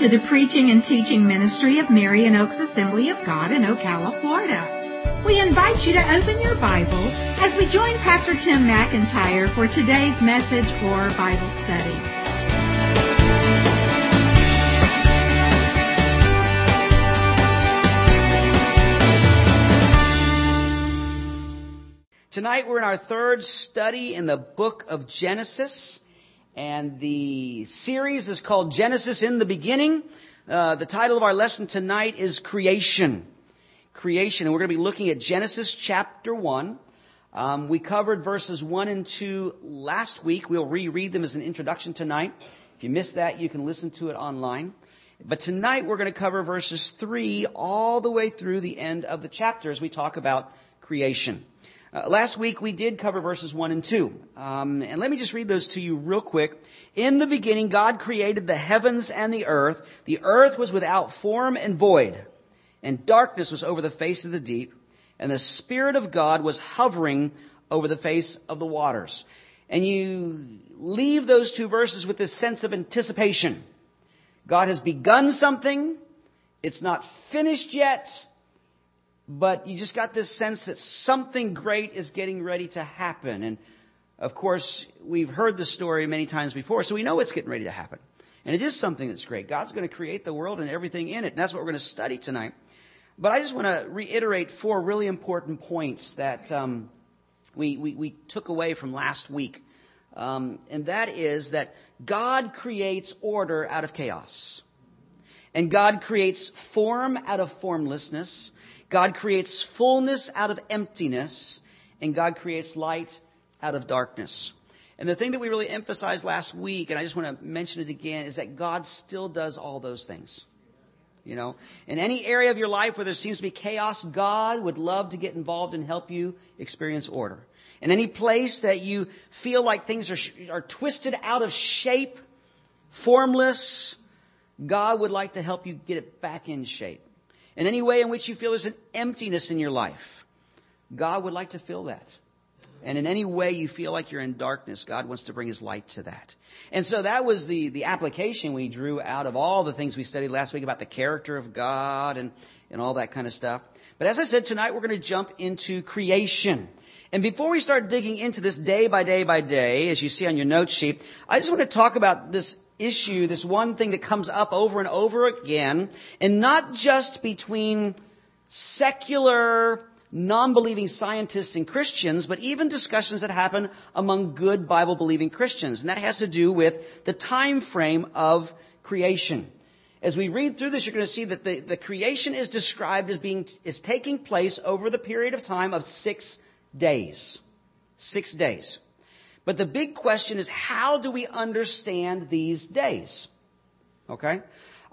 to the preaching and teaching ministry of Marion Oaks Assembly of God in Ocala, Florida. We invite you to open your Bible as we join Pastor Tim McIntyre for today's message or Bible study. Tonight we're in our third study in the book of Genesis, and the series is called Genesis in the Beginning. The title of our lesson tonight is Creation. Creation, and we're going to be looking at Genesis chapter 1. We covered verses 1 and 2 last week. We'll reread them as an introduction tonight. If you missed that, you can listen to it online. But tonight we're going to cover verses 3 all the way through the end of the chapter as we talk about creation. Last week we did cover verses 1 and 2. And let me just read those to you real quick. In the beginning, God created the heavens and the earth. The earth was without form and void, and darkness was over the face of the deep, and the Spirit of God was hovering over the face of the waters. And you leave those two verses with this sense of anticipation. God has begun something. It's not finished yet. But you just got this sense that something great is getting ready to happen. And, of course, we've heard the story many times before, so we know it's getting ready to happen. And it is something that's great. God's going to create the world and everything in it, and that's what we're going to study tonight. But I just want to reiterate 4 really important points that we took away from last week. And that is that God creates order out of chaos. And God creates form out of formlessness. God creates fullness out of emptiness, and God creates light out of darkness. And the thing that we really emphasized last week, and I just want to mention it again, is that God still does all those things. You know, in any area of your life where there seems to be chaos, God would love to get involved and help you experience order. In any place that you feel like things are twisted out of shape, formless, God would like to help you get it back in shape. In any way in which you feel there's an emptiness in your life, God would like to fill that. And in any way you feel like you're in darkness, God wants to bring His light to that. And so that was the application we drew out of all the things we studied last week about the character of God and all that kind of stuff. But as I said, tonight we're going to jump into creation. And before we start digging into this day by day by day, as you see on your note sheet, I just want to talk about this issue, this one thing that comes up over and over again, and not just between secular, non-believing scientists and Christians, but even discussions that happen among good Bible-believing Christians. And that has to do with the time frame of creation. As we read through this, you're going to see that the creation is described as taking place over the period of time of 6 days. 6 days. But the big question is, how do we understand these days? Okay?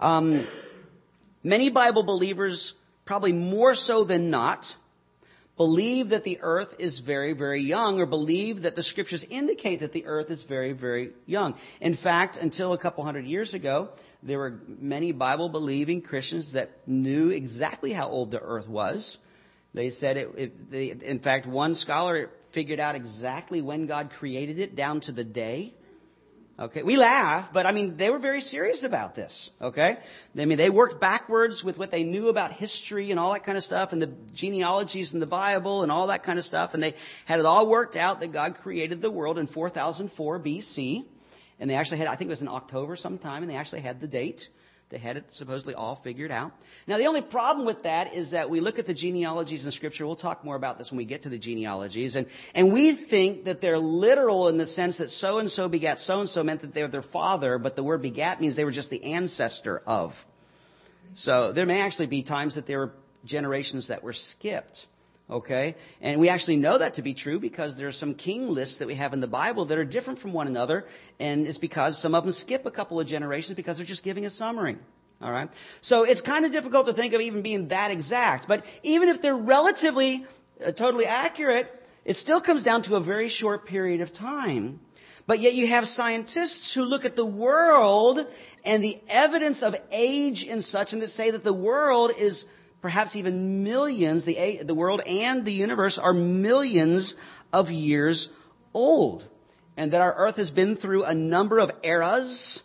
Many Bible believers, probably more so than not, believe that the earth is very, very young, or believe that the Scriptures indicate that the earth is very, very young. In fact, until a couple hundred years ago, there were many Bible-believing Christians that knew exactly how old the earth was. They said in fact, one scholar figured out exactly when God created it, down to the day. Okay, we laugh, but I mean, they were very serious about this. Okay, I mean, they worked backwards with what they knew about history and all that kind of stuff, and the genealogies in the Bible and all that kind of stuff, and they had it all worked out that God created the world in 4004 BC, and they actually had, I think it was in October sometime, and they actually had the date. They had it supposedly all figured out. Now, the only problem with that is that we look at the genealogies in Scripture. We'll talk more about this when we get to the genealogies. And we think that they're literal in the sense that so-and-so begat so-and-so meant that they're their father, but the word begat means they were just the ancestor of. So there may actually be times that there were generations that were skipped. Okay? And we actually know that to be true because there are some king lists that we have in the Bible that are different from one another. And it's because some of them skip a couple of generations because they're just giving a summary. All right? So it's kind of difficult to think of even being that exact. But even if they're relatively totally accurate, it still comes down to a very short period of time. But yet you have scientists who look at the world and the evidence of age and such, and that say that the world is perhaps even millions, the world and the universe are millions of years old. And that our earth has been through a number of eras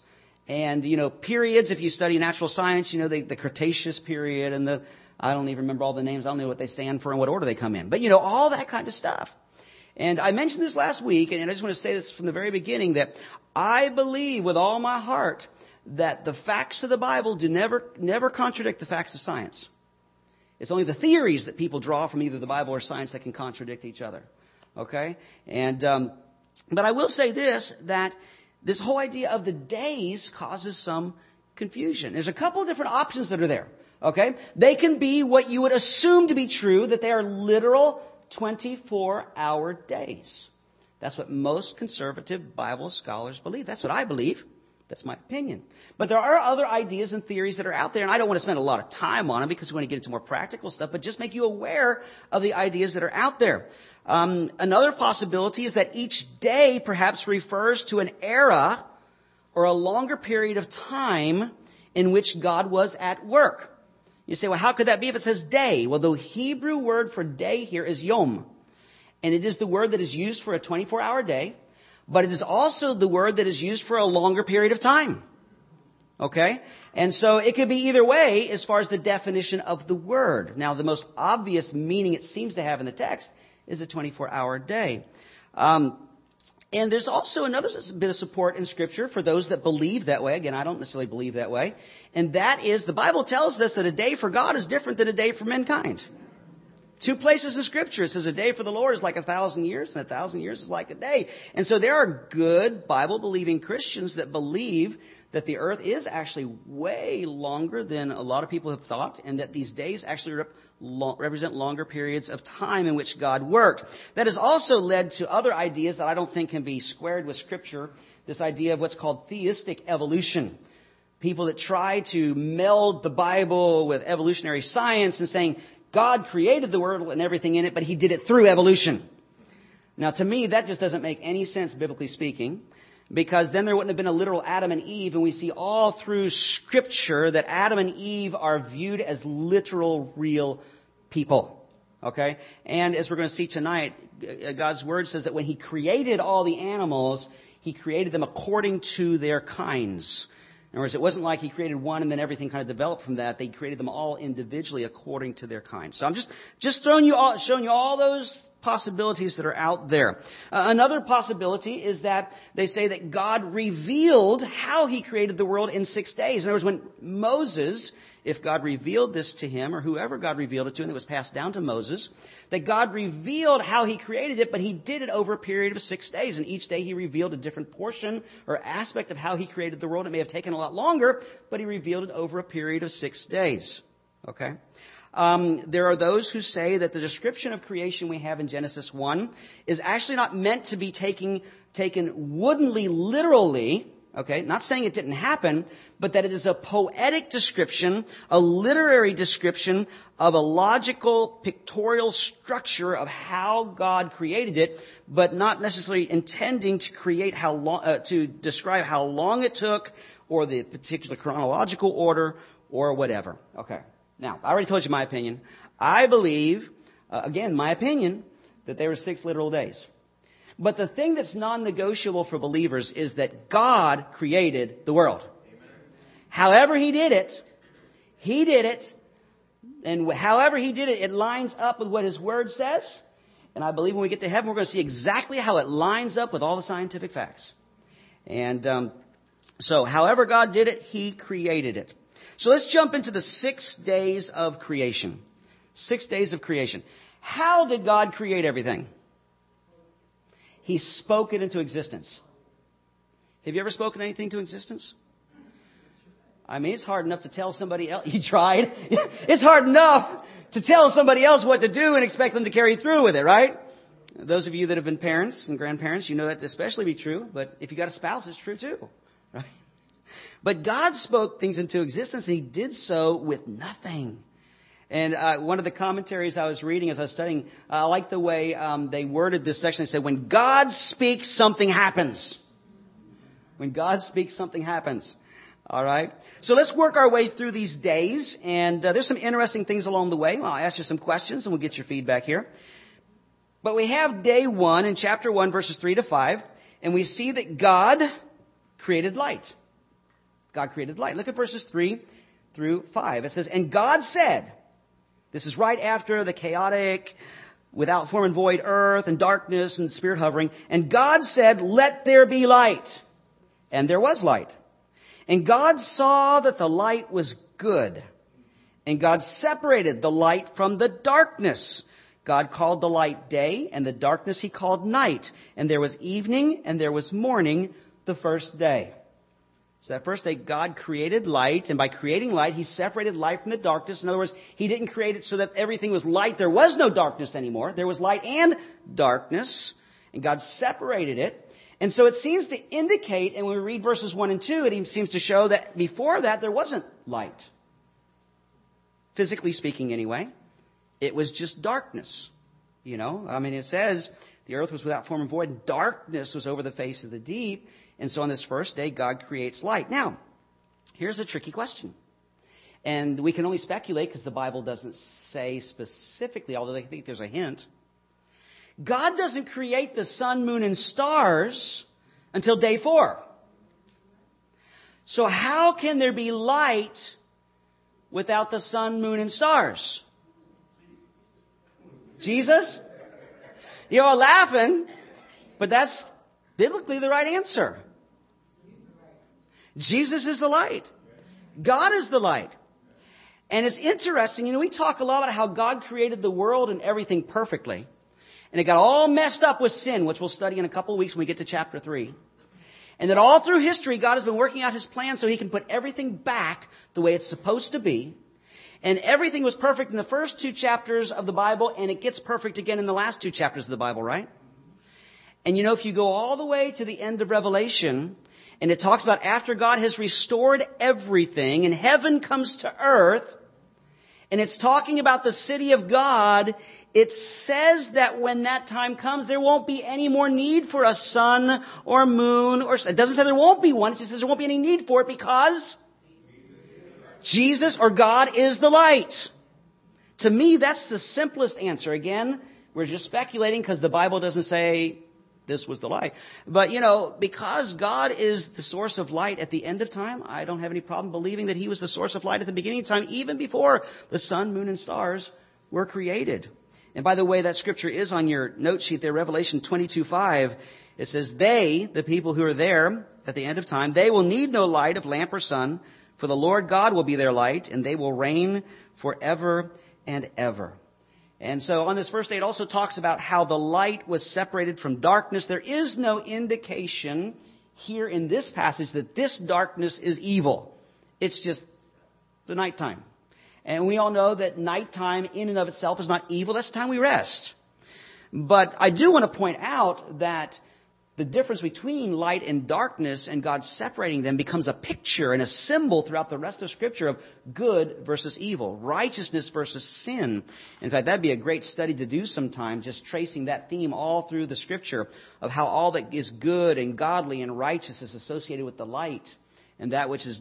And, periods, if you study natural science, the Cretaceous period and I don't even remember all the names. I don't know what they stand for and what order they come in. But, all that kind of stuff. And I mentioned this last week, and I just want to say this from the very beginning, that I believe with all my heart that the facts of the Bible do never contradict the facts of science. It's only the theories that people draw from either the Bible or science that can contradict each other. Okay? And, but I will say this, that this whole idea of the days causes some confusion. There's a couple of different options that are there. Okay? They can be what you would assume to be true, that they are literal 24-hour days. That's what most conservative Bible scholars believe. That's what I believe. That's my opinion. But there are other ideas and theories that are out there, and I don't want to spend a lot of time on them because we want to get into more practical stuff, but just make you aware of the ideas that are out there. Another possibility is that each day perhaps refers to an era or a longer period of time in which God was at work. You say, well, how could that be if it says day? Well, the Hebrew word for day here is yom. And it is the word that is used for a 24-hour day, but it is also the word that is used for a longer period of time. Okay? And so it could be either way as far as the definition of the word. Now, the most obvious meaning it seems to have in the text is a 24-hour day. And there's also another bit of support in Scripture for those that believe that way. Again, I don't necessarily believe that way. And that is, the Bible tells us that a day for God is different than a day for mankind. 2 places in Scripture, it says a day for the Lord is like 1,000 years, and 1,000 years is like a day. And so there are good Bible-believing Christians that believe that the earth is actually way longer than a lot of people have thought, and that these days actually represent longer periods of time in which God worked. That has also led to other ideas that I don't think can be squared with Scripture, this idea of what's called theistic evolution. People that try to meld the Bible with evolutionary science and saying, God created the world and everything in it, but He did it through evolution. Now, to me, that just doesn't make any sense, biblically speaking, because then there wouldn't have been a literal Adam and Eve, and we see all through Scripture that Adam and Eve are viewed as literal, real people. Okay? And as we're going to see tonight, God's Word says that when He created all the animals, He created them according to their kinds. In other words, it wasn't like He created one and then everything kind of developed from that. They created them all individually according to their kind. So I'm just showing you all those possibilities that are out there. Another possibility is that they say that God revealed how He created the world in 6 days. In other words, when Moses, if God revealed this to him, or whoever God revealed it to, and it was passed down to Moses, that God revealed how He created it, but He did it over a period of 6 days. And each day He revealed a different portion or aspect of how He created the world. It may have taken a lot longer, but He revealed it over a period of 6 days. Okay? There are those who say that the description of creation we have in Genesis 1 is actually not meant to be taken woodenly literally. Okay, not saying it didn't happen, but that it is a poetic description, a literary description of a logical, pictorial structure of how God created it, but not necessarily intending to create to describe how long it took, or the particular chronological order, or whatever. Okay. Now, I already told you my opinion. I believe, again, my opinion, that there were 6 literal days. But the thing that's non-negotiable for believers is that God created the world. Amen. However He did it. And however He did it, it lines up with what His Word says. And I believe when we get to heaven, we're going to see exactly how it lines up with all the scientific facts. And so however God did it, He created it. So let's jump into the 6 days of creation. 6 days of creation. How did God create everything? He spoke it into existence. Have you ever spoken anything to existence? I mean, it's hard enough to tell somebody else. You tried. It's hard enough to tell somebody else what to do and expect them to carry through with it, right? Those of you that have been parents and grandparents, you know that to especially be true. But if you got a spouse, it's true too, right? But God spoke things into existence, and He did so with nothing. And one of the commentaries I was reading as I was studying, I like the way they worded this section. They said, when God speaks, something happens. When God speaks, something happens. All right? So let's work our way through these days. And there's some interesting things along the way. Well, I'll ask you some questions, and we'll get your feedback here. But we have day 1 in chapter 1, verses 3 to 5. And we see that God created light. God created light. Look at verses 3 through 5. It says, and God said, this is right after the chaotic, without form and void earth and darkness and spirit hovering. And God said, let there be light. And there was light. And God saw that the light was good. And God separated the light from the darkness. God called the light day, and the darkness He called night. And there was evening, and there was morning the first day. So that first day, God created light, and by creating light, He separated light from the darkness. In other words, He didn't create it so that everything was light. There was no darkness anymore. There was light and darkness, and God separated it. And so it seems to indicate, and when we read verses 1 and 2, it seems to show that before that, there wasn't light. Physically speaking, anyway. It was just darkness. It says the earth was without form and void, and darkness was over the face of the deep. And so on this first day, God creates light. Now, here's a tricky question. And we can only speculate because the Bible doesn't say specifically, although I think there's a hint. God doesn't create the sun, moon, and stars until day 4. So how can there be light without the sun, moon, and stars? Jesus? You're all laughing, but that's biblically the right answer. Jesus is the light. God is the light. And it's interesting, we talk a lot about how God created the world and everything perfectly. And it got all messed up with sin, which we'll study in a couple of weeks when we get to chapter 3. And that all through history, God has been working out His plan so He can put everything back the way it's supposed to be. And everything was perfect in the first 2 chapters of the Bible, and it gets perfect again in the last 2 chapters of the Bible, right? And if you go all the way to the end of Revelation, and it talks about after God has restored everything, and heaven comes to earth, and it's talking about the city of God, it says that when that time comes, there won't be any more need for a sun or moon. It doesn't say there won't be one. It just says there won't be any need for it because Jesus or God is the light. To me, that's the simplest answer. Again, we're just speculating because the Bible doesn't say this was the light. But, because God is the source of light at the end of time, I don't have any problem believing that He was the source of light at the beginning of time, even before the sun, moon, and stars were created. And by the way, that scripture is on your note sheet there, Revelation 22:5. It says, they, the people who are there at the end of time, they will need no light of lamp or sun, for the Lord God will be their light, and they will reign forever and ever. And so on this first day, it also talks about how the light was separated from darkness. There is no indication here in this passage that this darkness is evil. It's just the nighttime. And we all know that nighttime in and of itself is not evil. That's the time we rest. But I do want to point out that the difference between light and darkness and God separating them becomes a picture and a symbol throughout the rest of Scripture of good versus evil, righteousness versus sin. In fact, that'd be a great study to do sometime, just tracing that theme all through the Scripture of how all that is good and godly and righteous is associated with the light, and that which is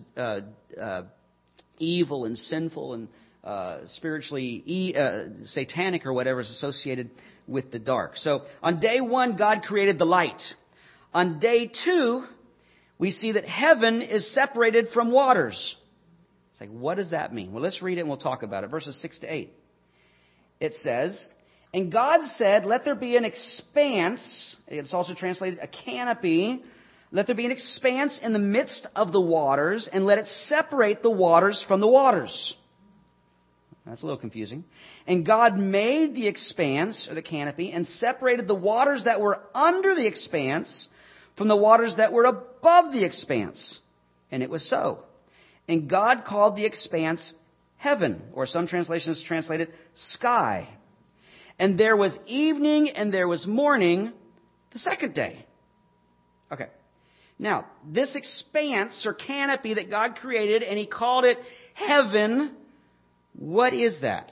evil and sinful and spiritually satanic or whatever is associated with the dark. So on day 1, God created the light. On day 2, we see that heaven is separated from waters. It's like, what does that mean? Well, let's read it and we'll talk about it. Verses 6 to 8. It says, and God said, let there be an expanse. It's also translated a canopy. Let there be an expanse in the midst of the waters, and let it separate the waters from the waters. That's a little confusing. And God made the expanse, or the canopy, and separated the waters that were under the expanse from the waters that were above the expanse. And it was so. And God called the expanse heaven, or some translations translate it sky. And there was evening and there was morning the second day. Okay. Now, this expanse or canopy that God created, and He called it heaven, what is that?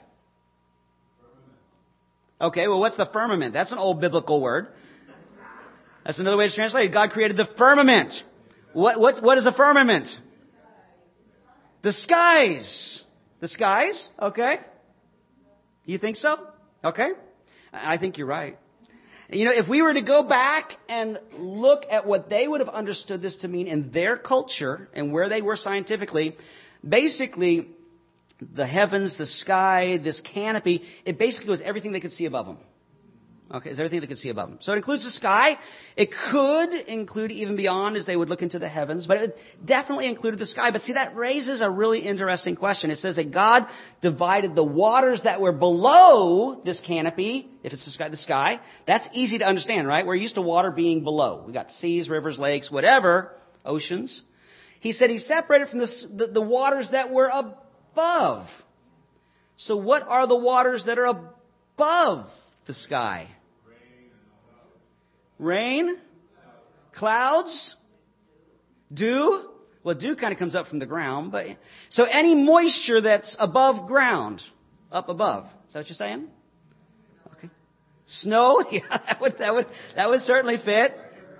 Okay, well, what's the firmament? That's an old biblical word. That's another way to translate it. God created the firmament. What is a firmament? The skies. The skies? Okay. You think so? Okay. I think you're right. If we were to go back and look at what they would have understood this to mean in their culture and where they were scientifically, basically, the heavens, the sky, this canopy, it basically was everything they could see above them. Okay, it's everything they could see above them. So it includes the sky. It could include even beyond as they would look into the heavens, but it definitely included the sky. But see, that raises a really interesting question. It says that God divided the waters that were below this canopy, if it's the sky. That's easy to understand, right? We're used to water being below. We got seas, rivers, lakes, whatever, oceans. He said he separated from the waters that were above. So what are the waters that are above the sky? Rain? Clouds? Dew? Well, dew kind of comes up from the ground, but so any moisture that's above ground, up above. Is that what you're saying? Okay. Snow? Yeah, that would certainly fit.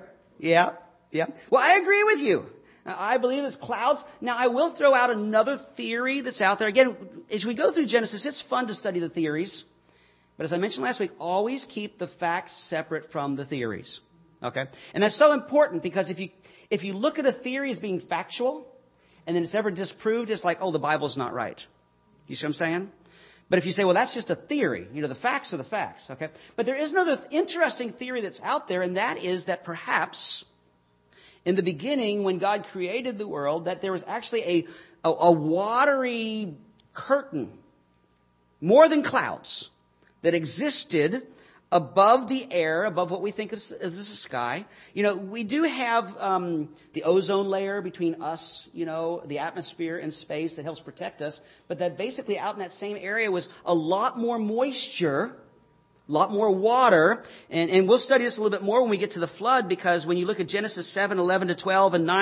Yeah. Well, I agree with you. I believe it's clouds. Now, I will throw out another theory that's out there. Again, as we go through Genesis, it's fun to study the theories. But as I mentioned last week, always keep the facts separate from the theories. Okay? And that's so important because if you look at a theory as being factual and then it's ever disproved, it's like, oh, the Bible's not right. You see what I'm saying? But if you say, well, that's just a theory, the facts are the facts. Okay? But there is another interesting theory that's out there, and that is that perhaps in the beginning, when God created the world, that there was actually a watery curtain, more than clouds, that existed above the air, above what we think of as the sky. We do have the ozone layer between us, the atmosphere and space that helps protect us. But that basically out in that same area was a lot more moisture, a lot more water. And we'll study this a little bit more when we get to the flood, because when you look at Genesis 7:11-12 and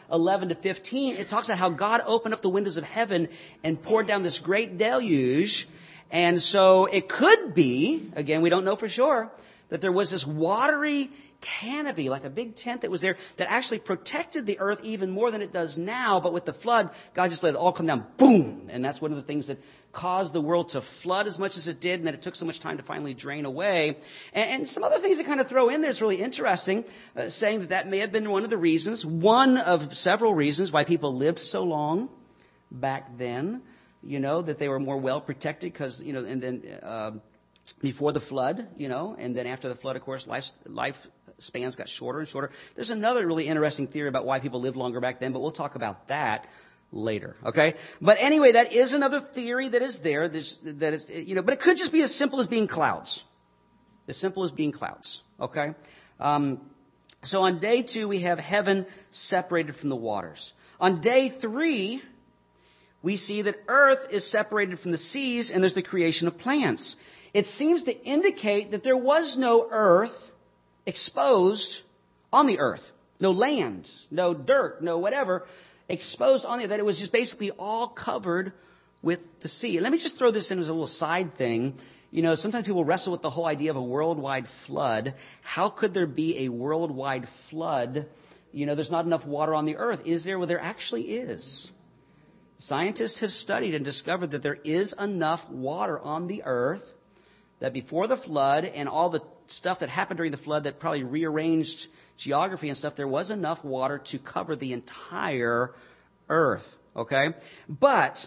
9:11-15, it talks about how God opened up the windows of heaven and poured down this great deluge. And so it could be, again, we don't know for sure, that there was this watery canopy, like a big tent that was there, that actually protected the earth even more than it does now. But with the flood, God just let it all come down, boom! And that's one of the things that caused the world to flood as much as it did, and that it took so much time to finally drain away. And some other things to kind of throw in there is really interesting, saying that may have been one of the reasons, one of several reasons why people lived so long back then. That they were more well protected because, and then before the flood, and then after the flood, of course, life spans got shorter and shorter. There's another really interesting theory about why people lived longer back then, but we'll talk about that later, okay? But anyway, that is another theory that is there, but it could just be as simple as being clouds. As simple as being clouds, okay? So on day 2, we have heaven separated from the waters. On day 3, we see that earth is separated from the seas, and there's the creation of plants. It seems to indicate that there was no earth exposed on the earth. No land, no dirt, no whatever exposed on it. That it was just basically all covered with the sea. And let me just throw this in as a little side thing. Sometimes people wrestle with the whole idea of a worldwide flood. How could there be a worldwide flood? There's not enough water on the earth. Is there? Well, there actually is. Scientists have studied and discovered that there is enough water on the earth that before the flood and all the stuff that happened during the flood that probably rearranged geography and stuff, there was enough water to cover the entire earth. Okay? But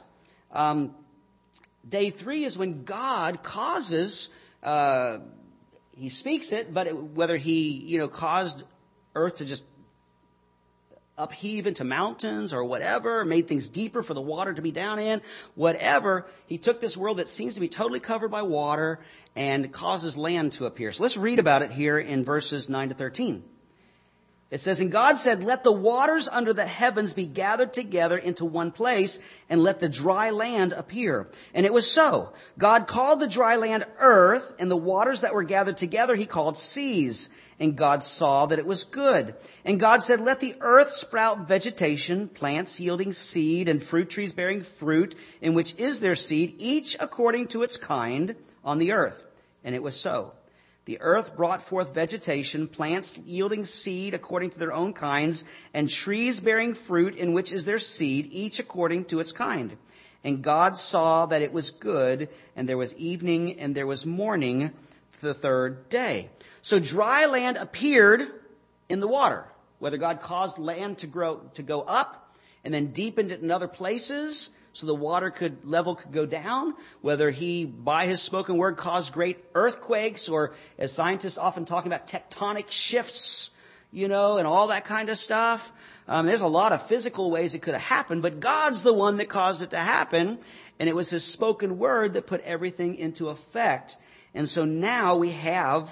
day 3 is when God causes, He speaks it, but whether He, caused earth to just upheave into mountains or whatever, made things deeper for the water to be down in, whatever. He took this world that seems to be totally covered by water and causes land to appear. So let's read about it here in verses 9-13. It says, "And God said, let the waters under the heavens be gathered together into one place, and let the dry land appear. And it was so. God called the dry land earth, and the waters that were gathered together He called seas. And God saw that it was good. And God said, let the earth sprout vegetation, plants yielding seed, and fruit trees bearing fruit, in which is their seed, each according to its kind, on the earth. And it was so. The earth brought forth vegetation, plants yielding seed according to their own kinds, and trees bearing fruit, in which is their seed, each according to its kind. And God saw that it was good, and there was evening and there was morning, the third day. So dry land appeared in the water. Whether God caused land to go up and then deepened it in other places so the water level could go down, whether He, by His spoken word, caused great earthquakes, or as scientists often talk about, tectonic shifts, and all that kind of stuff. There's a lot of physical ways it could have happened, but God's the one that caused it to happen, and it was His spoken word that put everything into effect. And so now we have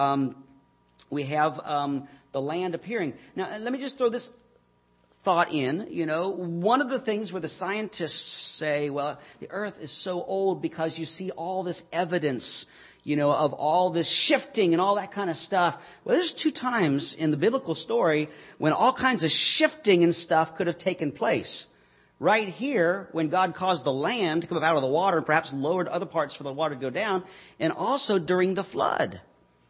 the land appearing. Now, let me just throw this thought in. One of the things where the scientists say, well, the earth is so old because you see all this evidence, of all this shifting and all that kind of stuff. Well, there's 2 times in the biblical story when all kinds of shifting and stuff could have taken place. Right here, when God caused the land to come up out of the water and perhaps lowered other parts for the water to go down, and also during the flood.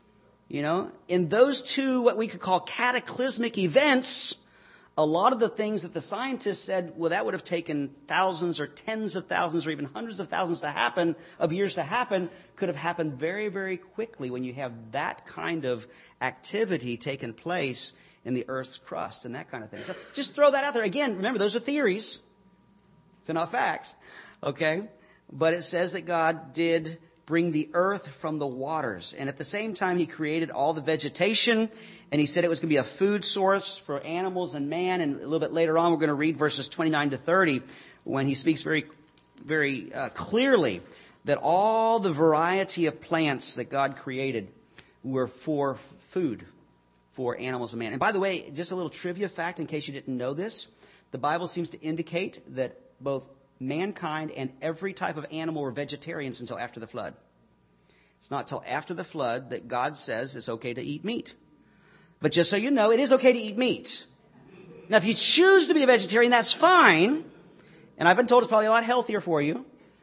In those 2, what we could call cataclysmic events, a lot of the things that the scientists said, well, that would have taken thousands or tens of thousands or even hundreds of thousands of years to happen, could have happened very, very quickly when you have that kind of activity taking place in the earth's crust and that kind of thing. So just throw that out there. Again, remember, those are theories. They're not facts. Okay? But it says that God did bring the earth from the waters. And at the same time, He created all the vegetation, and He said it was going to be a food source for animals and man. And a little bit later on, we're going to read verses 29 to 30, when He speaks very, very clearly that all the variety of plants that God created were for food for animals and man. And by the way, just a little trivia fact in case you didn't know this, the Bible seems to indicate that both mankind and every type of animal were vegetarians until after the flood. It's not until after the flood that God says it's okay to eat meat. But just so you know, it is okay to eat meat. Now, if you choose to be a vegetarian, that's fine. And I've been told it's probably a lot healthier for you.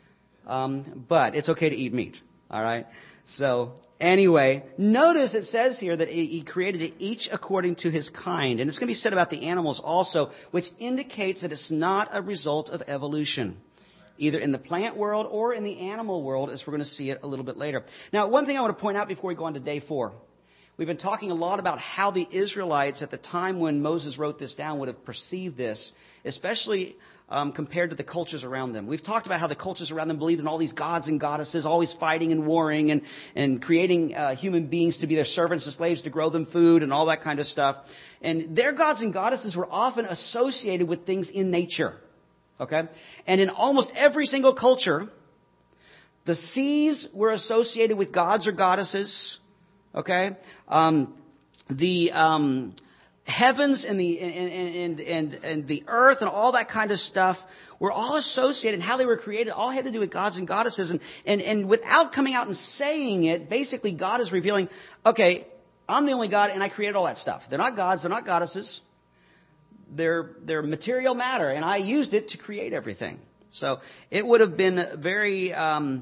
But it's okay to eat meat. All right? So, anyway, notice it says here that He created it each according to His kind. And it's going to be said about the animals also, which indicates that it's not a result of evolution, either in the plant world or in the animal world, as we're going to see it a little bit later. Now, one thing I want to point out before we go on to day 4. We've been talking a lot about how the Israelites at the time when Moses wrote this down would have perceived this, especially compared to the cultures around them. We've talked about how the cultures around them believed in all these gods and goddesses, always fighting and warring and creating human beings to be their servants and slaves to grow them food and all that kind of stuff. And their gods and goddesses were often associated with things in nature. Okay? And in almost every single culture, the seas were associated with gods or goddesses. Okay, the heavens and the earth and all that kind of stuff were all associated. How they were created all had to do with gods and goddesses. And without coming out and saying it, basically God is revealing, okay, I'm the only God and I created all that stuff. They're not gods, they're not goddesses. They're material matter, and I used it to create everything. So it would have been very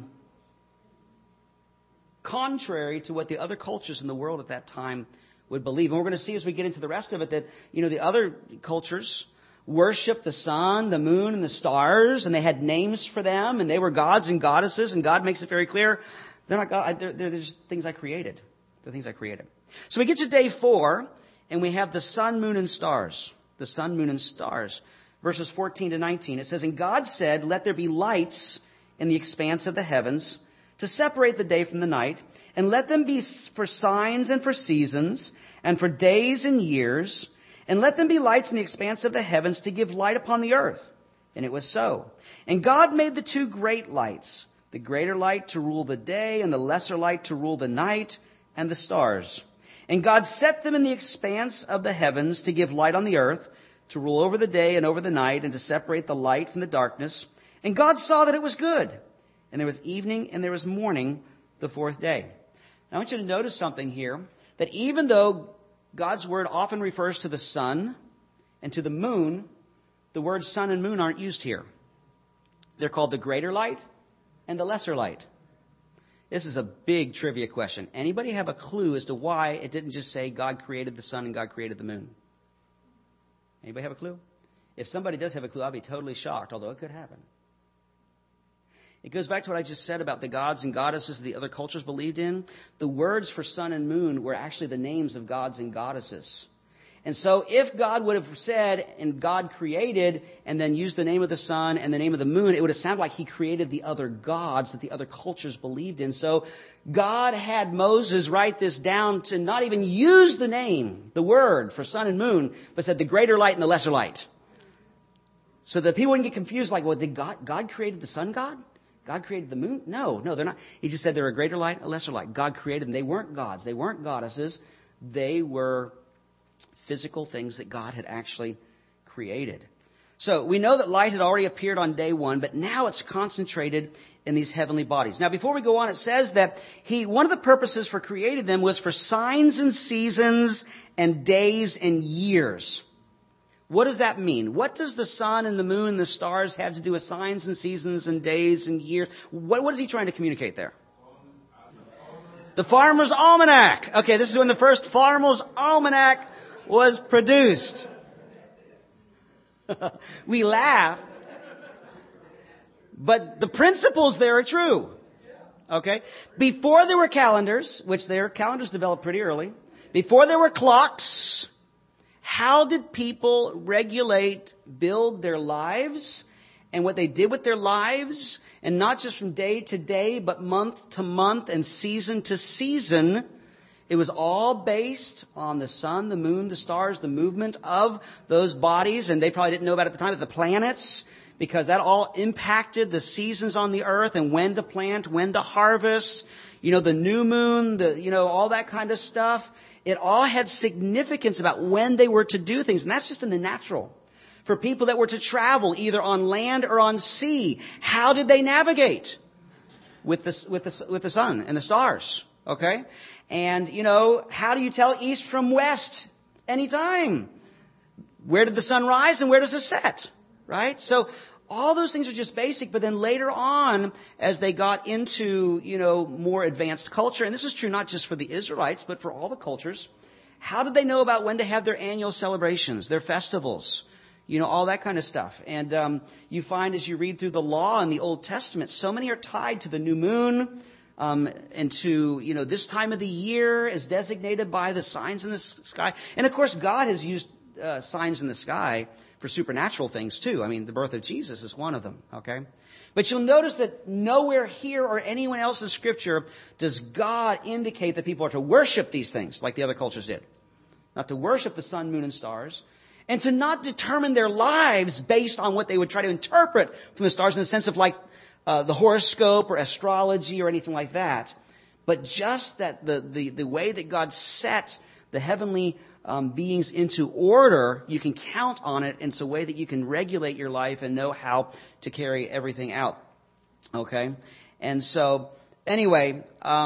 contrary to what the other cultures in the world at that time would believe. And we're going to see as we get into the rest of it that, the other cultures worshiped the sun, the moon, and the stars, and they had names for them, and they were gods and goddesses, and God makes it very clear, they're not God, they're just things I created. They're things I created. So we get to day 4, and we have the sun, moon, and stars. The sun, moon, and stars. Verses 14 to 19. It says, "And God said, let there be lights in the expanse of the heavens, to separate the day from the night, and let them be for signs and for seasons, and for days and years, and let them be lights in the expanse of the heavens to give light upon the earth. And it was so. And God made the 2 great lights, the greater light to rule the day, and the lesser light to rule the night, and the stars. And God set them in the expanse of the heavens to give light on the earth, to rule over the day and over the night, and to separate the light from the darkness. And God saw that it was good. And there was evening and there was morning the 4th day." Now I want you to notice something here, that even though God's word often refers to the sun and to the moon, the words sun and moon aren't used here. They're called the greater light and the lesser light. This is a big trivia question. Anybody have a clue as to why it didn't just say God created the sun and God created the moon? Anybody have a clue? If somebody does have a clue, I'll be totally shocked, although it could happen. It goes back to what I just said about the gods and goddesses the other cultures believed in. The words for sun and moon were actually the names of gods and goddesses. And so if God would have said, and God created, and then used the name of the sun and the name of the moon, it would have sounded like he created the other gods that the other cultures believed in. So God had Moses write this down to not even use the name, the word for sun and moon, but said the greater light and the lesser light. So that people wouldn't get confused like, well, did God created the sun god? God created the moon? No, they're not. He just said they're a greater light, a lesser light. God created them. They weren't gods. They weren't goddesses. They were physical things that God had actually created. So we know that light had already appeared on day one, but now it's concentrated in these heavenly bodies. Now before we go on, it says that one of the purposes for creating them was for signs and seasons and days and years. What does that mean? What does the sun and the moon and the stars have to do with signs and seasons and days and years? What is he trying to communicate there? The Farmer's Almanac. Okay, this is when the first Farmer's Almanac was produced. We laugh, but the principles there are true. Okay? Before there were calendars, which their calendars developed pretty early, before there were clocks, how did people build their lives and what they did with their lives? And not just from day to day, but month to month and season to season. It was all based on the sun, the moon, the stars, the movement of those bodies. And they probably didn't know about it at the time, but the planets, because that all impacted the seasons on the earth and when to plant, when to harvest. The new moon, all that kind of stuff. It all had significance about when they were to do things. And that's just in the natural. For people that were to travel either on land or on sea, how did they navigate? With the sun and the stars. Okay? And, how do you tell east from west? Anytime. Where did the sun rise and where does it set? Right? So all those things are just basic, but then later on, as they got into, more advanced culture, and this is true not just for the Israelites, but for all the cultures, how did they know about when to have their annual celebrations, their festivals, all that kind of stuff? And you find as you read through the law in the Old Testament, so many are tied to the new moon, and to, this time of the year is designated by the signs in the sky. And of course, God has used signs in the sky for supernatural things too. I mean, the birth of Jesus is one of them, okay? But you'll notice that nowhere here or anyone else in Scripture does God indicate that people are to worship these things like the other cultures did. Not to worship the sun, moon, and stars. And to not determine their lives based on what they would try to interpret from the stars in the sense of like the horoscope or astrology or anything like that. But just that the way that God set the heavenly beings into order, you can count on it. And it's a way that you can regulate your life and know how to carry everything out. Okay? And so, anyway,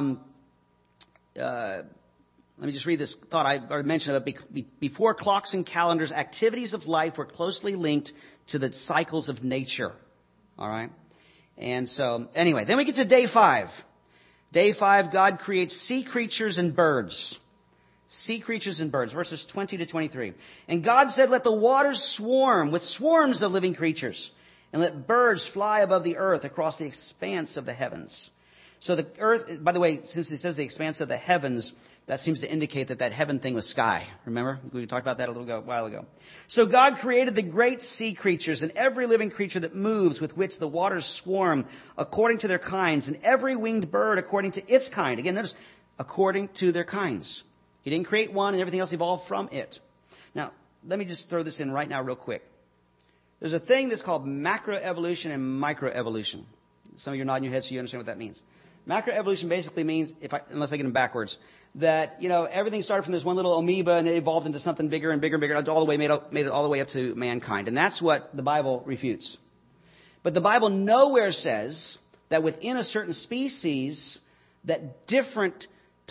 let me just read this thought I already mentioned. Before clocks and calendars, activities of life were closely linked to the cycles of nature. All right? And so, anyway, then we get to day 5. Day 5, God creates sea creatures and birds. Sea creatures and birds, verses 20 to 23. And God said, let the waters swarm with swarms of living creatures, and let birds fly above the earth across the expanse of the heavens. So the earth, by the way, since it says the expanse of the heavens, that seems to indicate that heaven thing was sky. Remember? We talked about that a while ago. So God created the great sea creatures and every living creature that moves, with which the waters swarm according to their kinds, and every winged bird according to its kind. Again, notice, according to their kinds. He didn't create one and everything else evolved from it. Now, let me just throw this in right now real quick. There's a thing that's called macroevolution and microevolution. Some of you are nodding your heads so you understand what that means. Macroevolution basically means, unless I get them backwards, that, everything started from this one little amoeba and it evolved into something bigger and bigger and bigger, all the way made it all the way up to mankind. And that's what the Bible refutes. But the Bible nowhere says that within a certain species that different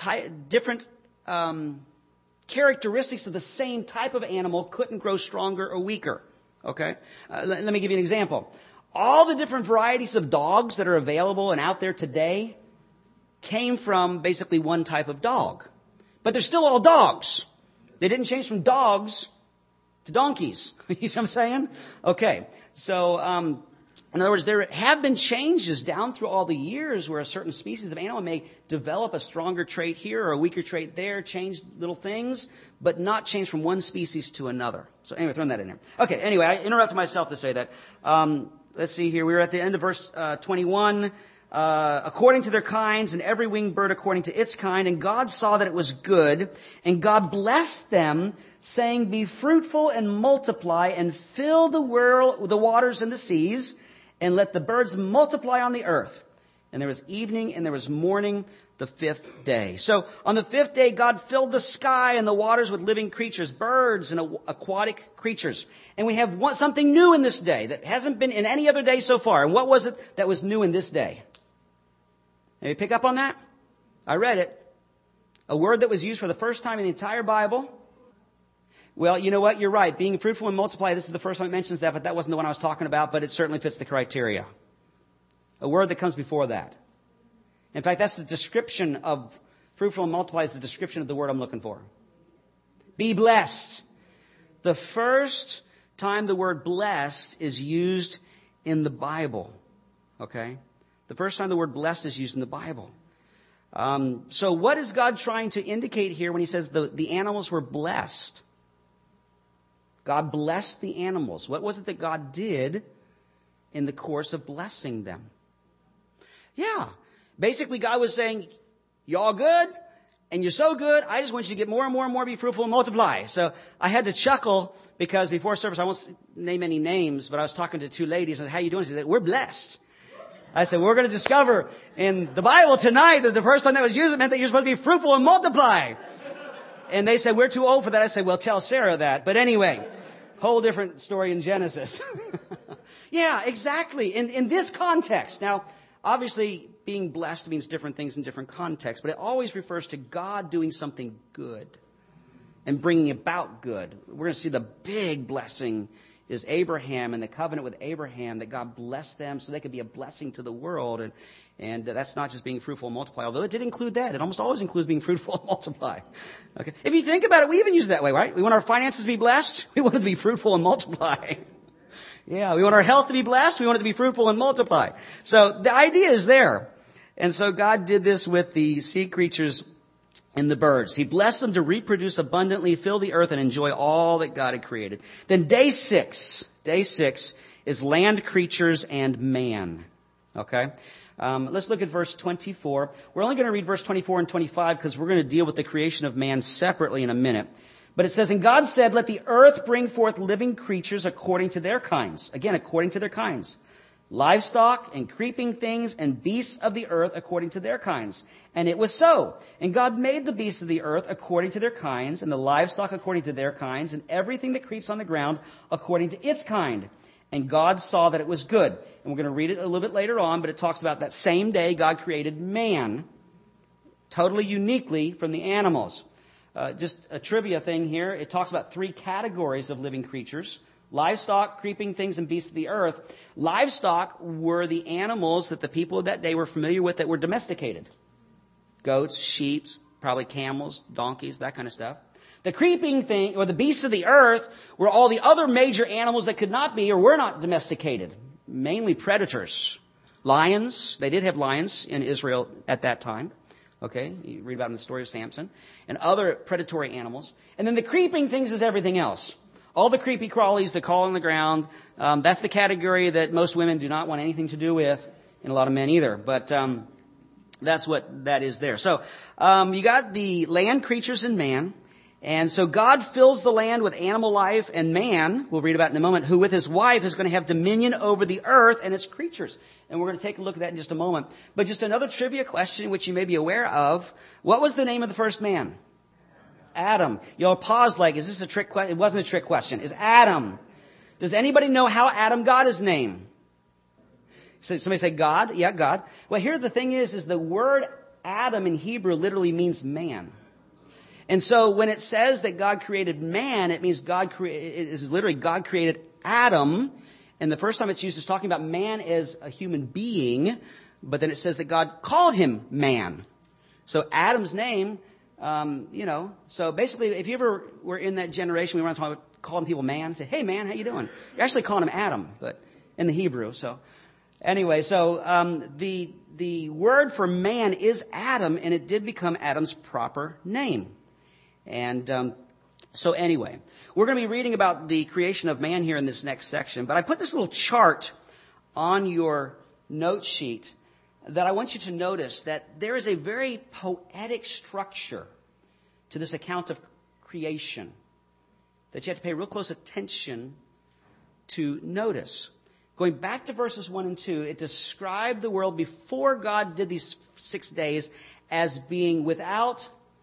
characteristics of the same type of animal couldn't grow stronger or weaker. Okay? Let me give you an example. All the different varieties of dogs that are available and out there today came from basically one type of dog. But they're still all dogs. They didn't change from dogs to donkeys. You see what I'm saying? Okay. So, In other words, there have been changes down through all the years where a certain species of animal may develop a stronger trait here or a weaker trait there, change little things, but not change from one species to another. So anyway, throwing that in there. Okay, anyway, I interrupted myself to say that. Let's see here. We were at the end of verse 21. According to their kinds, and every winged bird according to its kind. And God saw that it was good, and God blessed them, saying, be fruitful and multiply, and fill the world, the waters and the seas, and let the birds multiply on the earth. And there was evening and there was morning the fifth day. So on the fifth day, God filled the sky and the waters with living creatures, birds and aquatic creatures. And we have something new in this day that hasn't been in any other day so far. And what was it that was new in this day? Did you pick up on that? I read it. A word that was used for the first time in the entire Bible. Well, you know what? You're right. Being fruitful and multiply, this is the first time it mentions that, but that wasn't the one I was talking about, but it certainly fits the criteria. A word that comes before that. In fact, that's the description of fruitful and multiply is the description of the word I'm looking for. Be blessed. The first time the word blessed is used in the Bible. Okay? The first time the word blessed is used in the Bible. So what is God trying to indicate here when he says the animals were blessed? God blessed the animals. What was it that God did in the course of blessing them? Yeah. Basically, God was saying, y'all good? And you're so good, I just want you to get more and more and more, be fruitful and multiply. So I had to chuckle because before service, I won't name any names, but I was talking to two ladies and how you doing? She said, we're blessed. I said, we're going to discover in the Bible tonight that the first time that was used, it meant that you're supposed to be fruitful and multiply. And they said, we're too old for that. I said, well, tell Sarah that. But anyway, whole different story in Genesis. Yeah, exactly. In this context. Now, obviously, being blessed means different things in different contexts, but it always refers to God doing something good and bringing about good. We're going to see the big blessing is Abraham and the covenant with Abraham, that God blessed them so they could be a blessing to the world. And that's not just being fruitful and multiply, although it did include that. It almost always includes being fruitful and multiply. Okay. If you think about it, we even use it that way, right? We want our finances to be blessed. We want it to be fruitful and multiply. Yeah, we want our health to be blessed. We want it to be fruitful and multiply. So the idea is there. And so God did this with the sea creatures and the birds. He blessed them to reproduce abundantly, fill the earth, and enjoy all that God had created. Then day six is land creatures and man. Okay? Let's look at verse 24. We're only going to read verse 24 and 25 because we're going to deal with the creation of man separately in a minute. But it says, and God said, let the earth bring forth living creatures according to their kinds. Again, according to their kinds. Livestock and creeping things and beasts of the earth according to their kinds. And it was so. And God made the beasts of the earth according to their kinds, and the livestock according to their kinds, and everything that creeps on the ground according to its kind. And God saw that it was good. And we're going to read it a little bit later on, but it talks about that same day God created man, totally uniquely from the animals. Just a trivia thing here. It talks about 3 categories of living creatures. Livestock, creeping things, and beasts of the earth. Livestock were the animals that the people of that day were familiar with that were domesticated. Goats, sheep, probably camels, donkeys, that kind of stuff. The creeping thing, or the beasts of the earth, were all the other major animals that could not be or were not domesticated. Mainly predators. Lions. They did have lions in Israel at that time. Okay, you read about in the story of Samson. And other predatory animals. And then the creeping things is everything else. All the creepy crawlies that crawl on the ground, that's the category that most women do not want anything to do with, and a lot of men either. But that's what that is there. So you got the land creatures and man. And so God fills the land with animal life, and man, we'll read about in a moment, who with his wife is going to have dominion over the earth and its creatures. And we're going to take a look at that in just a moment. But just another trivia question, which you may be aware of. What was the name of the first man? Adam. You'll pause like, is this a trick question? It wasn't a trick question. It's Adam. Does anybody know how Adam got his name? So somebody say God? Yeah, God. Well, here the thing is the word Adam in Hebrew literally means man. And so when it says that God created man, it means God created Adam. And the first time it's used is talking about man as a human being. But then it says that God called him man. So Adam's name, so basically if you ever were in that generation, we were calling people man, say, hey man, how you doing? You're actually calling him Adam, but in the Hebrew. So Anyway, so the word for man is Adam, and it did become Adam's proper name. And so anyway, we're going to be reading about the creation of man here in this next section. But I put this little chart on your note sheet that I want you to notice that there is a very poetic structure to this account of creation that you have to pay real close attention to notice. Going back to verses 1 and 2, it described the world before God did these 6 days as being without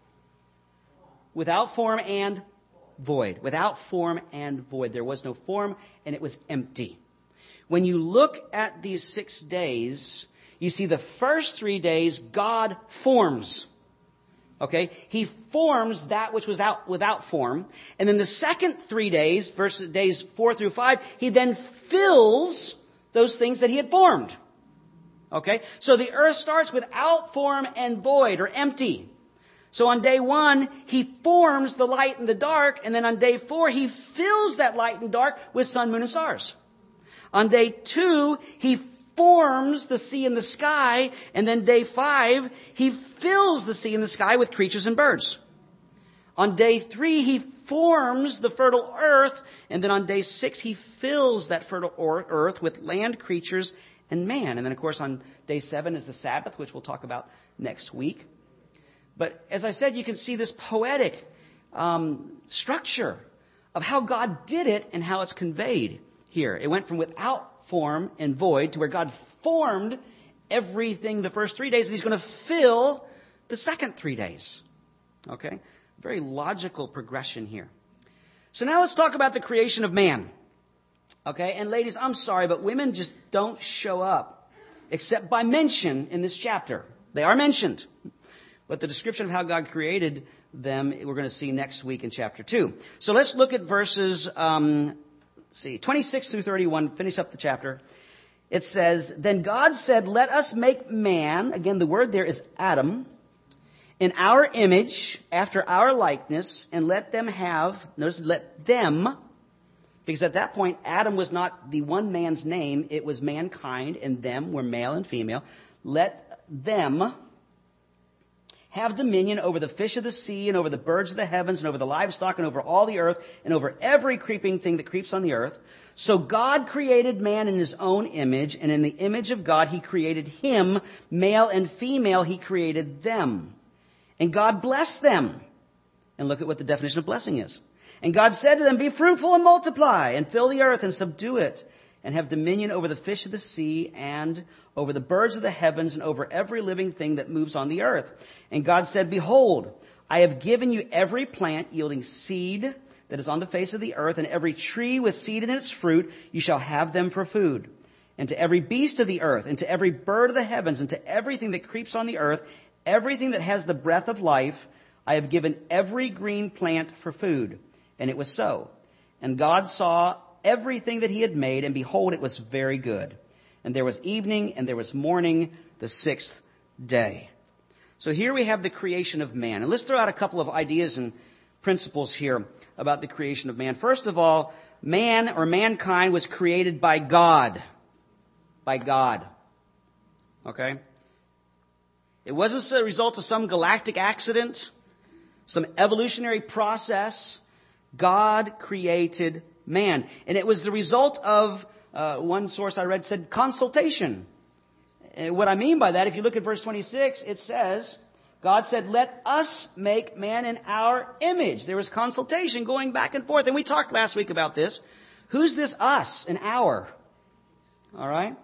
form and void. Without form and void. There was no form, and it was empty. When you look at these 6 days, you see the first 3 days God forms. Okay? He forms that which was without form. And then the second 3 days, days 4 through 5, he then fills those things that he had formed. Okay? So the earth starts without form and void, or empty. So on day 1, he forms the light and the dark, and then on day 4, he fills that light and dark with sun, moon, and stars. On day 2, he forms the sea and the sky, and then day 5, he fills the sea and the sky with creatures and birds. On day 3, he forms the fertile earth, and then on day 6, he fills that fertile earth with land creatures and man. And then, of course, on day 7 is the Sabbath, which we'll talk about next week. But as I said, you can see this poetic structure of how God did it and how it's conveyed here. It went from without form and void to where God formed everything the first 3 days, and he's going to fill the second 3 days. Okay? Very logical progression here. So now let's talk about the creation of man. Okay? And ladies, I'm sorry, but women just don't show up except by mention in this chapter. They are mentioned. But the description of how God created them, we're going to see next week in chapter 2. So let's look at verses 26 through 31, finish up the chapter. It says, "Then God said, 'Let us make man,'" again the word there is Adam, "'in our image, after our likeness, and let them have,'" notice, "let them," because at that point Adam was not the one man's name, it was mankind, and them were male and female. "Let them have dominion over the fish of the sea, and over the birds of the heavens, and over the livestock, and over all the earth, and over every creeping thing that creeps on the earth. So God created man in his own image, and in the image of God he created him, male and female he created them. And God blessed them." And look at what the definition of blessing is. "And God said to them, 'Be fruitful and multiply, and fill the earth and subdue it, and have dominion over the fish of the sea, and over the birds of the heavens, and over every living thing that moves on the earth.' And God said, 'Behold, I have given you every plant yielding seed that is on the face of the earth, and every tree with seed in its fruit, you shall have them for food. And to every beast of the earth, and to every bird of the heavens, and to everything that creeps on the earth, everything that has the breath of life, I have given every green plant for food.' And it was so. And God saw everything that he had made, and behold, it was very good. And there was evening, and there was morning, the 6th day." So here we have the creation of man. And let's throw out a couple of ideas and principles here about the creation of man. First of all, man or mankind was created by God. By God. Okay? It wasn't a result of some galactic accident, some evolutionary process. God created man. And it was the result of, one source I read said, consultation. And what I mean by that, if you look at verse 26, it says, God said, "Let us make man in our image." There was consultation going back and forth. And we talked last week about this. Who's this us and our? All right?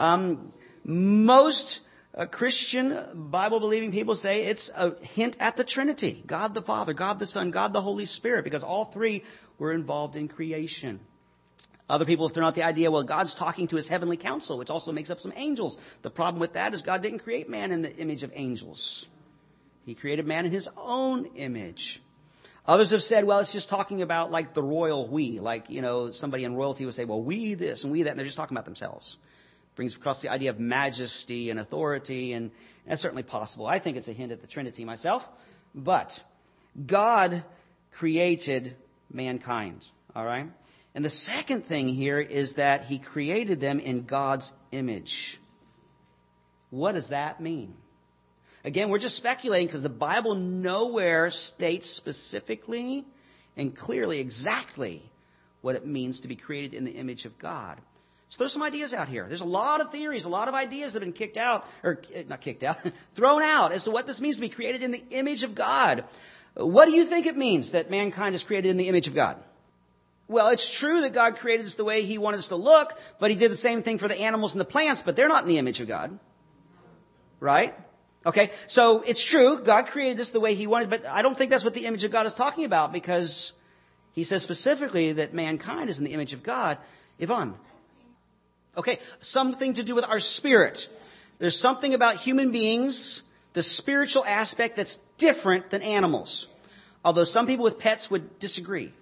Most Christian Bible-believing people say it's a hint at the Trinity. God the Father, God the Son, God the Holy Spirit, because all three were involved in creation. Other people have thrown out the idea, well, God's talking to his heavenly council, which also makes up some angels. The problem with that is God didn't create man in the image of angels. He created man in his own image. Others have said, well, it's just talking about like the royal we. Like, somebody in royalty would say, well, we this and we that, and they're just talking about themselves. Brings across the idea of majesty and authority, and that's certainly possible. I think it's a hint at the Trinity myself. But God created mankind, all right? And the second thing here is that He created them in God's image. What does that mean? Again, we're just speculating because the Bible nowhere states specifically and clearly exactly what it means to be created in the image of God. So there's some ideas out here. There's a lot of theories, a lot of ideas that have been kicked out, or not kicked out, thrown out as to what this means to be created in the image of God. What do you think it means that mankind is created in the image of God? Well, it's true that God created us the way He wanted us to look, but He did the same thing for the animals and the plants, but they're not in the image of God. Right? Okay, so it's true, God created us the way He wanted, but I don't think that's what the image of God is talking about, because He says specifically that mankind is in the image of God. Yvonne? Okay, something to do with our spirit. There's something about human beings, the spiritual aspect, that's different than animals. Although some people with pets would disagree.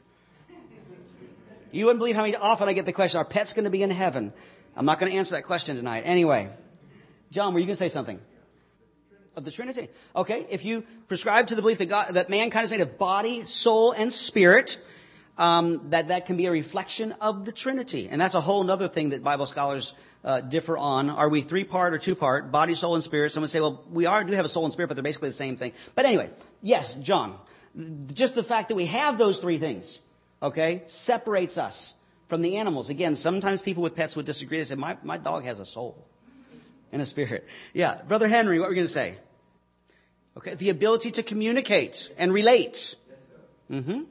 You wouldn't believe how often I get the question, are pets going to be in heaven? I'm not going to answer that question tonight. Anyway, John, were you going to say something? Of the Trinity. Okay, if you prescribe to the belief that mankind is made of body, soul, and spirit, that can be a reflection of the Trinity. And that's a whole other thing that Bible scholars differ on. Are we 3-part or 2-part? Body, soul, and spirit. Some would say, well, we do have a soul and spirit, but they're basically the same thing. But anyway, yes, John, just the fact that we have those three things, okay, separates us from the animals. Again, sometimes people with pets would disagree. They say, my dog has a soul and a spirit. Yeah, Brother Henry, what were you going to say? Okay, the ability to communicate and relate. Mm-hmm.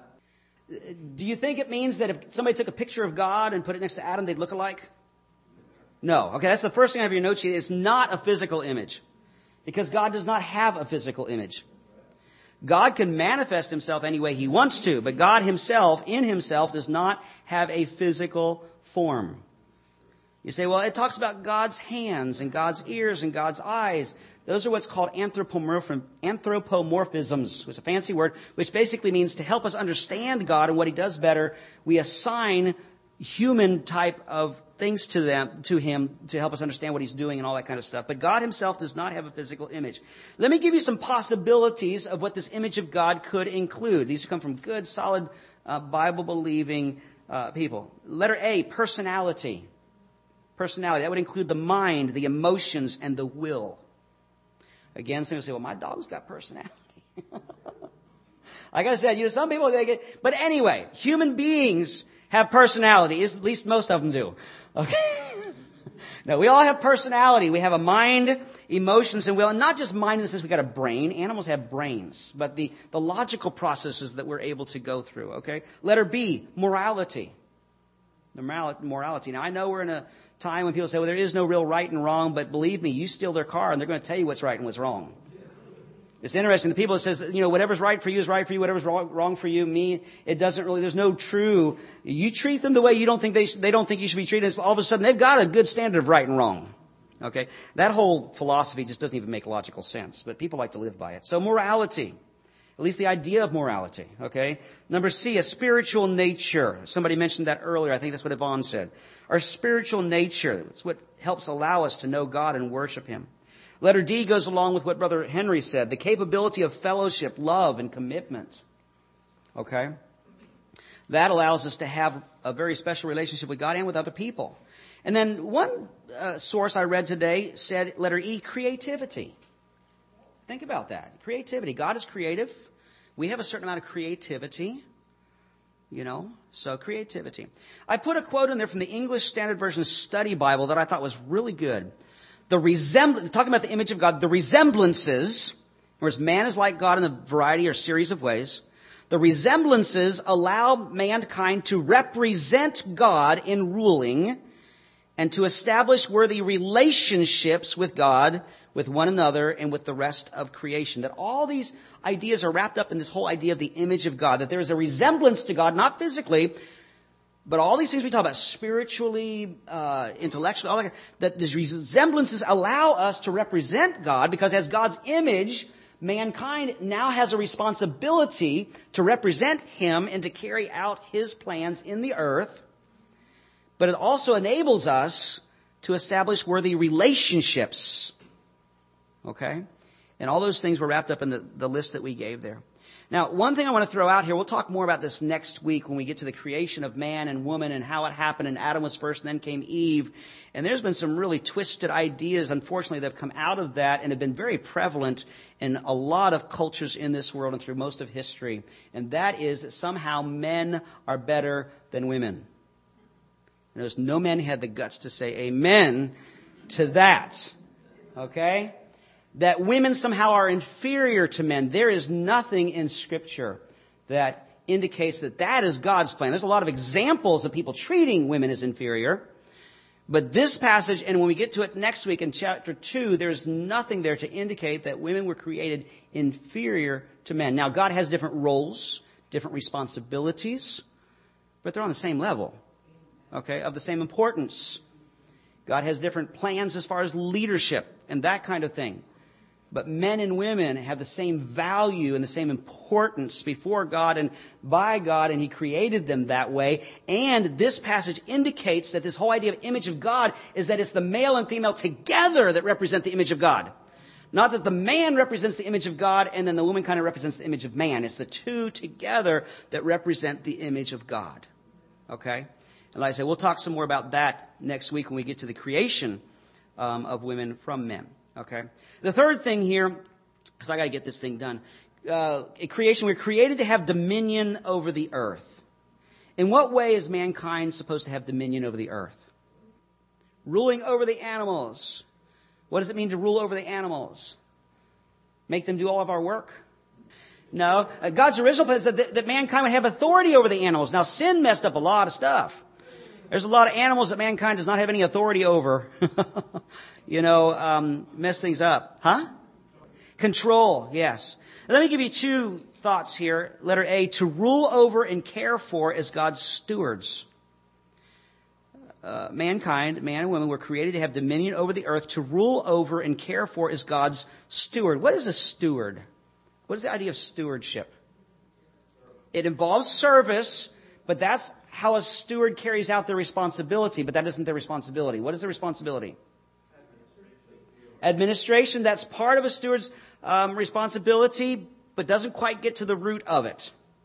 Do you think it means that if somebody took a picture of God and put it next to Adam, they'd look alike? No. Okay, that's the first thing I have your note sheet. It's not a physical image, because God does not have a physical image. God can manifest Himself any way He wants to, but God Himself, in Himself, does not have a physical form. You say, well, it talks about God's hands and God's ears and God's eyes. Those are what's called anthropomorphisms. It's a fancy word, which basically means to help us understand God and what He does better, we assign human type of things to Him to help us understand what He's doing and all that kind of stuff. But God Himself does not have a physical image. Let me give you some possibilities of what this image of God could include. These come from good, solid, Bible-believing people. Letter A, personality. Personality. That would include the mind, the emotions, and the will. Again, some people say, well, my dog's got personality. Like I said, some people, but anyway, human beings have personality. At least most of them do. Okay? No, we all have personality. We have a mind, emotions, and will. And not just mind in the sense we've got a brain. Animals have brains. But the logical processes that we're able to go through. Okay? Letter B, morality. Morality. Now, I know we're in a time when people say, well, there is no real right and wrong, but believe me, you steal their car and they're going to tell you what's right and what's wrong. It's interesting. The people that says, whatever's right for you is right for you, whatever's wrong for you, me, it doesn't really, there's no true. You treat them the way you don't think they don't think you should be treated. All of a sudden, they've got a good standard of right and wrong. Okay? That whole philosophy just doesn't even make logical sense, but people like to live by it. So morality. At least the idea of morality, okay? Number C, a spiritual nature. Somebody mentioned that earlier. I think that's what Yvonne said. Our spiritual nature. It's what helps allow us to know God and worship Him. Letter D goes along with what Brother Henry said. The capability of fellowship, love, and commitment. Okay? That allows us to have a very special relationship with God and with other people. And then one source I read today said, letter E, creativity. Think about that. Creativity. God is creative. We have a certain amount of creativity. So creativity. I put a quote in there from the English Standard Version Study Bible that I thought was really good. Talking about the image of God, the resemblances, whereas man is like God in a variety or series of ways, the resemblances allow mankind to represent God in ruling and to establish worthy relationships with God, with one another, and with the rest of creation. That all these ideas are wrapped up in this whole idea of the image of God, that there is a resemblance to God, not physically, but all these things we talk about, spiritually, intellectually, all that these resemblances allow us to represent God, because as God's image, mankind now has a responsibility to represent Him and to carry out His plans in the earth. But it also enables us to establish worthy relationships. Okay? And all those things were wrapped up in the list that we gave there. Now, one thing I want to throw out here, we'll talk more about this next week when we get to the creation of man and woman and how it happened, and Adam was first and then came Eve. And there's been some really twisted ideas, unfortunately, that have come out of that and have been very prevalent in a lot of cultures in this world and through most of history. And that is that somehow men are better than women. And there's no man who had the guts to say amen to that. Okay? That women somehow are inferior to men. There is nothing in Scripture that indicates that that is God's plan. There's a lot of examples of people treating women as inferior. But this passage, and when we get to it next week in chapter 2, there's nothing there to indicate that women were created inferior to men. Now, God has different roles, different responsibilities, but they're on the same level, okay, of the same importance. God has different plans as far as leadership and that kind of thing. But men and women have the same value and the same importance before God and by God, and He created them that way. And this passage indicates that this whole idea of image of God is that it's the male and female together that represent the image of God. Not that the man represents the image of God and then the woman kind of represents the image of man. It's the two together that represent the image of God. Okay? And like I said, we'll talk some more about that next week when we get to the creation of women from men. Okay. The third thing here, because I got to get this thing done. In creation, we're created to have dominion over the earth. In what way is mankind supposed to have dominion over the earth? Ruling over the animals. What does it mean to rule over the animals? Make them do all of our work? No. God's original plan is that mankind would have authority over the animals. Now, sin messed up a lot of stuff. There's a lot of animals that mankind does not have any authority over. Mess things up. Huh? Control, yes. Let me give you two thoughts here. Letter A, to rule over and care for as God's stewards. Mankind, man and woman, were created to have dominion over the earth, to rule over and care for as God's steward. What is a steward? What is the idea of stewardship? It involves service, but that's how a steward carries out their responsibility, but that isn't their responsibility. What is the responsibility? Administration, that's part of a steward's responsibility, but doesn't quite get to the root of it.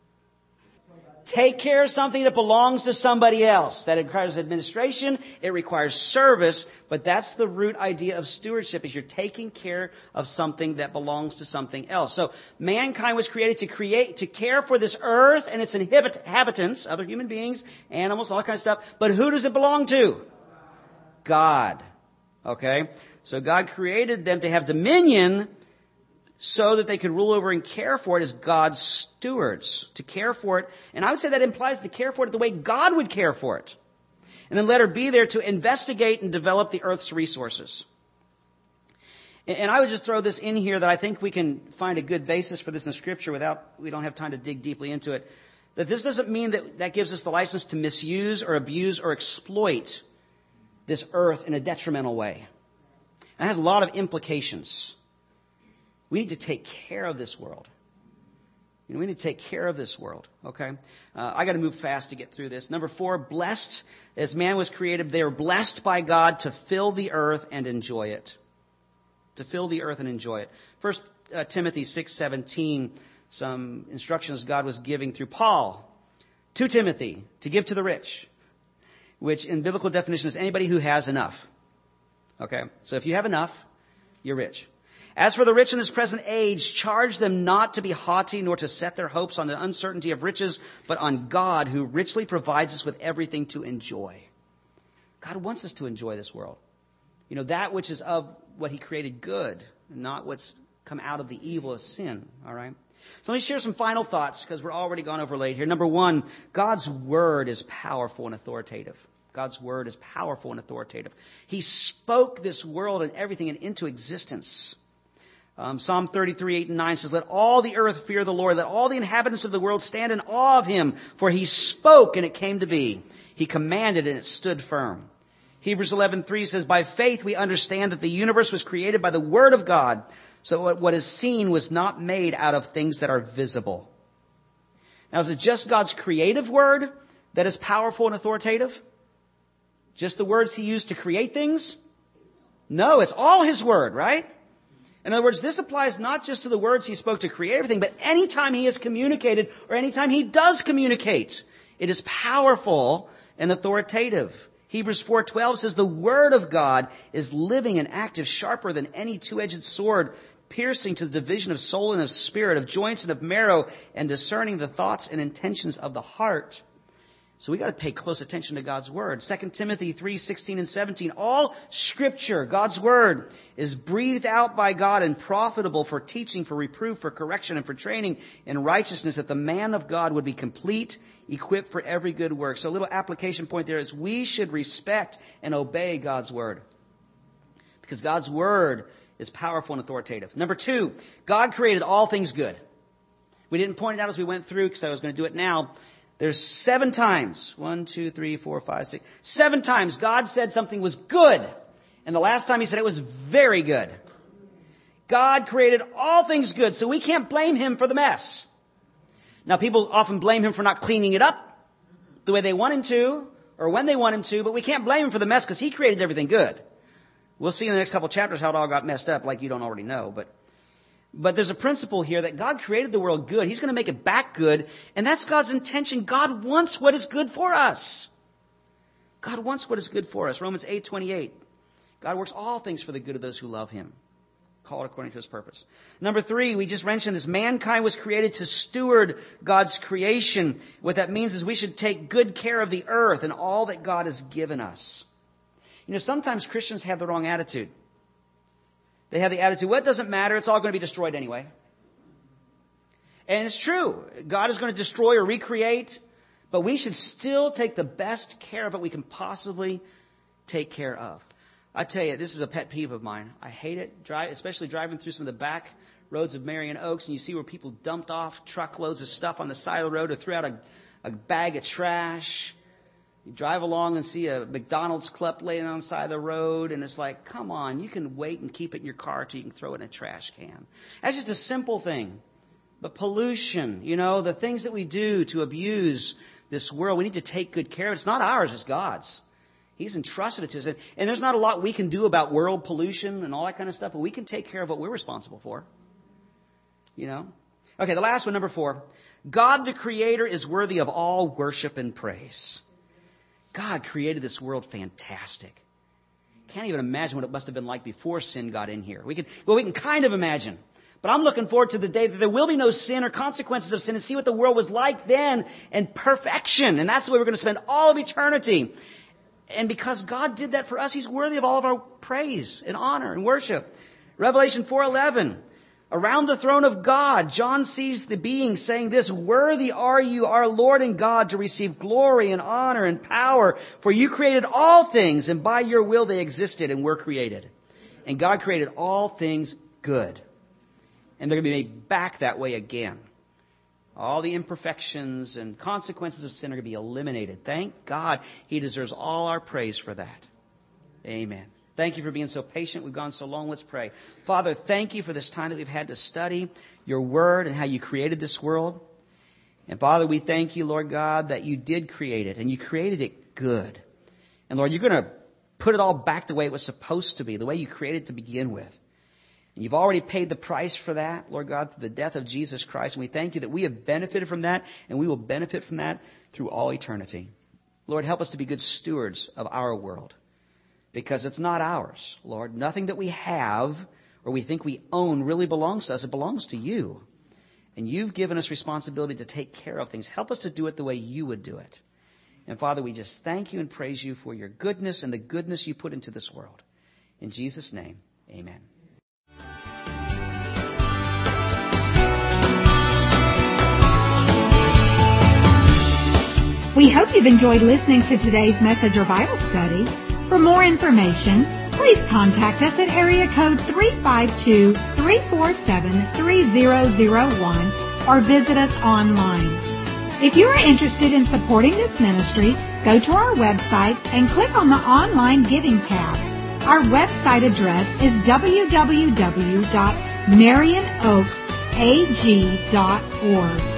Take care of something that belongs to somebody else. That requires administration, it requires service, but that's the root idea of stewardship, is you're taking care of something that belongs to something else. So mankind was created to care for this earth and its inhabitants, other human beings, animals, all that kind of stuff. But who does it belong to? God. Okay? So God created them to have dominion so that they could rule over and care for it as God's stewards. To care for it. And I would say that implies to care for it the way God would care for it. And then letter B there, to investigate and develop the earth's resources. And I would just throw this in here that I think we can find a good basis for this in Scripture we don't have time to dig deeply into it. That this doesn't mean that gives us the license to misuse or abuse or exploit this earth in a detrimental way. And it has a lot of implications. We need to take care of this world. We need to take care of this world. Okay? I got to move fast to get through this. Number 4, blessed. As man was created, they were blessed by God to fill the earth and enjoy it. To fill the earth and enjoy it. 1 Timothy 6:17, some instructions God was giving through Paul to Timothy to give to the rich, which in biblical definition is anybody who has enough. Okay? So if you have enough, you're rich. As for the rich in this present age, charge them not to be haughty, nor to set their hopes on the uncertainty of riches, but on God, who richly provides us with everything to enjoy. God wants us to enjoy this world. That which is of what He created good, not what's come out of the evil of sin. All right? So let me share some final thoughts, because we're already gone over late here. Number 1, God's Word is powerful and authoritative. God's Word is powerful and authoritative. He spoke this world and everything into existence. Psalm 33:8-9 says, "Let all the earth fear the Lord. Let all the inhabitants of the world stand in awe of Him. For He spoke and it came to be. He commanded and it stood firm." Hebrews 11:3 says, "By faith we understand that the universe was created by the Word of God. So what is seen was not made out of things that are visible." Now, is it just God's creative Word that is powerful and authoritative? Just the words He used to create things? No, it's all His Word, right? In other words, this applies not just to the words he spoke to create everything, but anytime he has communicated or anytime he does communicate, it is powerful and authoritative. Hebrews 4:12 says, the Word of God is living and active, sharper than any two-edged sword, piercing to the division of soul and of spirit, of joints and of marrow, and discerning the thoughts and intentions of the heart. So we got to pay close attention to God's Word. 2 Timothy 3:16 and 17. All Scripture, God's Word, is breathed out by God and profitable for teaching, for reproof, for correction, and for training in righteousness, that the man of God would be complete, equipped for every good work. So a little application point there is we should respect and obey God's Word, because God's Word is powerful and authoritative. Number 2, God created all things good. We didn't point it out as we went through because I was going to do it now. There's 7 times, 1, 2, 3, 4, 5, 6, 7 times God said something was good. And the last time he said it was very good. God created all things good, so we can't blame him for the mess. Now, people often blame him for not cleaning it up the way they want him to, or when they want him to, but we can't blame him for the mess because he created everything good. We'll see in the next couple of chapters how it all got messed up, like you don't already know, But there's a principle here that God created the world good. He's going to make it back good. And that's God's intention. God wants what is good for us. God wants what is good for us. Romans 8:28. God works all things for the good of those who love him, called according to his purpose. Number 3, we just mentioned this. Mankind was created to steward God's creation. What that means is we should take good care of the earth and all that God has given us. You know, sometimes Christians have the wrong attitude. They have the attitude, well, it doesn't matter. It's all going to be destroyed anyway. And it's true. God is going to destroy or recreate. But we should still take the best care of it we can possibly take care of. I tell you, this is a pet peeve of mine. I hate it, especially driving through some of the back roads of Marion Oaks. And you see where people dumped off truckloads of stuff on the side of the road or threw out a bag of trash. You drive along and see a McDonald's cup laying on the side of the road, and it's like, come on, you can wait and keep it in your car until you can throw it in a trash can. That's just a simple thing. But pollution, the things that we do to abuse this world, we need to take good care of. It's not ours, it's God's. He's entrusted it to us. And there's not a lot we can do about world pollution and all that kind of stuff, but we can take care of what we're responsible for. Okay, the last one, number 4. God the Creator is worthy of all worship and praise. God created this world fantastic. Can't even imagine what it must have been like before sin got in here. We can kind of imagine. But I'm looking forward to the day that there will be no sin or consequences of sin and see what the world was like then in perfection. And that's the way we're going to spend all of eternity. And because God did that for us, he's worthy of all of our praise and honor and worship. Revelation 4:11. Around the throne of God, John sees the being saying this, worthy are you, our Lord and God, to receive glory and honor and power, for you created all things, and by your will they existed and were created. And God created all things good. And they're going to be made back that way again. All the imperfections and consequences of sin are going to be eliminated. Thank God he deserves all our praise for that. Amen. Thank you for being so patient. We've gone so long. Let's pray. Father, thank you for this time that we've had to study your word and how you created this world. And Father, we thank you, Lord God, that you did create it and you created it good. And Lord, you're going to put it all back the way it was supposed to be, the way you created it to begin with. And you've already paid the price for that, Lord God, through the death of Jesus Christ. And we thank you that we have benefited from that and we will benefit from that through all eternity. Lord, help us to be good stewards of our world. Because it's not ours, Lord. Nothing that we have or we think we own really belongs to us. It belongs to you. And you've given us responsibility to take care of things. Help us to do it the way you would do it. And Father, we just thank you and praise you for your goodness and the goodness you put into this world. In Jesus' name, amen. We hope you've enjoyed listening to today's message or Bible study. For more information, please contact us at area code 352-347-3001 or visit us online. If you are interested in supporting this ministry, go to our website and click on the online giving tab. Our website address is www.marionoaksag.org.